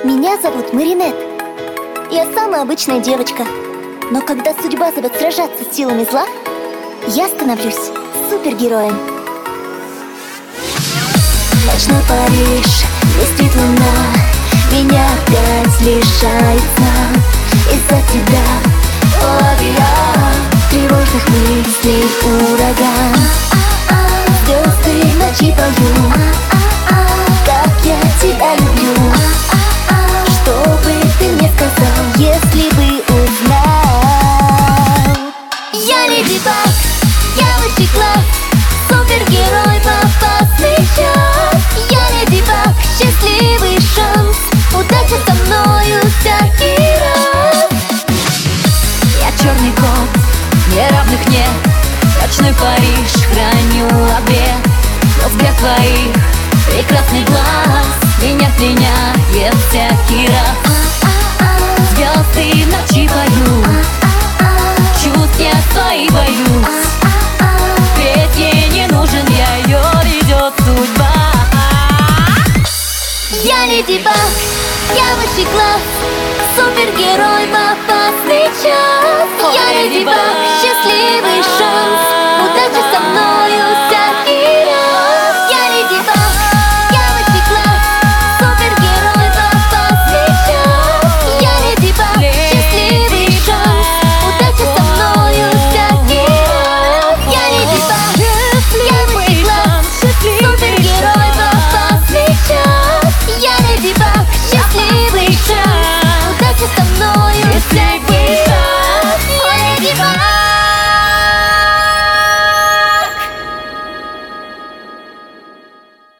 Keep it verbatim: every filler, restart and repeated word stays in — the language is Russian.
Меня зовут Маринет. Я самая обычная девочка. Но когда судьба зовет сражаться с силами зла, я становлюсь супергероем. Ночной Париж, блестит луна, меня опять лишает сна. Из-за тебя, о, я, тревожных мыслей ураган. Звезды в ночи пою, как я тебя люблю. Что бы ты мне сказал, если бы узнал? Я Леди Баг, я высший класс, супергерой в опасный час. Я Леди Баг, счастливый шанс, удача со мною всякий раз. Я черный кот, неравных нет. Ночной Париж, храню обед. Но взгляд твоих прекрасный глаз меня пленяет всякий раз. Звезды в ночи пою, чувств я свои боюсь. Ведь ей не нужен я, ее ведет судьба. Я Леди Баг, я высший класс, супергерой в опасный час. Я Леди Баг, счастливый шанс, удача со мной